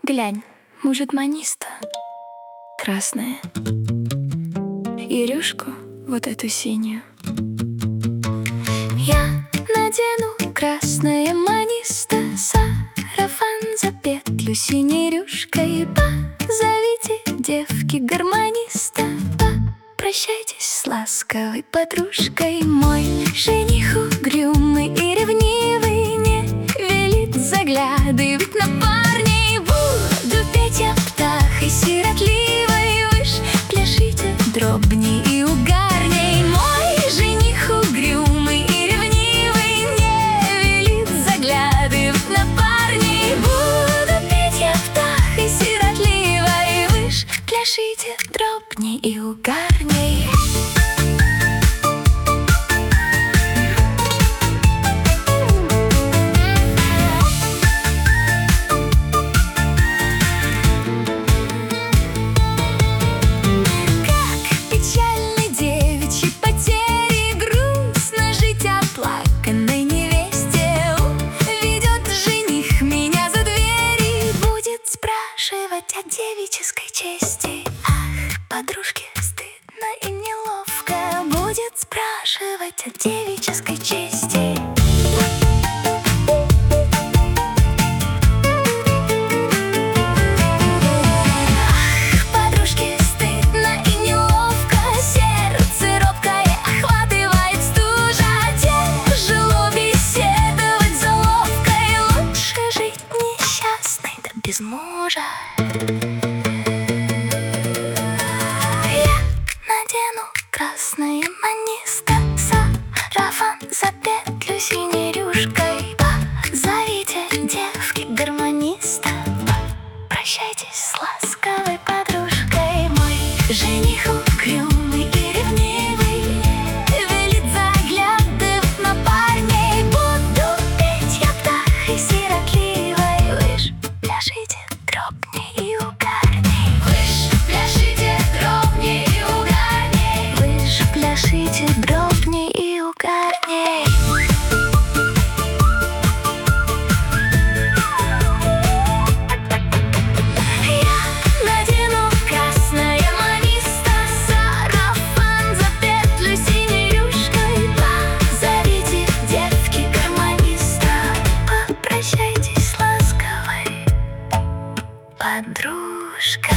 Глянь, мужик маниста красная и рюшку вот эту синюю. Я надену красное маниста, сарафан за петлю синей рюшкой. Позовите девки гармониста, попрощайтесь с ласковой подружкой. Мой жених угрюмый и ревнивый не велит заглядывать на парней. Буду петь я птахой сиротливой, вы ж пляшите дробней и угарней. Мой жених угрюмый и ревнивый не велит заглядывать на парней. Буду петь я птахой сиротливой, вы ж пляшите дробней и угарней. От девической чести. Ах, подружке стыдно и неловко будет спрашивать о девической чести. Ах, подружке стыдно и неловко, сердце робкое охватывает стужа. Тяжело беседовать за ловкой, лучше жить несчастной да без мужа. Красное маниста, сарафан за петлю синей рюшкой. Позовите девки гармониста, прощайтесь с ласковой подружкой. Мой жених угрюмый и ревнивый велит заглядывать на парней. Буду петь я птахой сиротливой, вы ж пляшите дробней и угарней. Вы ж пляшите дробней и угарней. Пляшите дробней и угарней. Я надену красное маниста, сарафан за петлю синей рюшкой. Позовите девки гармониста, попрощайтесь с ласковой подружкой.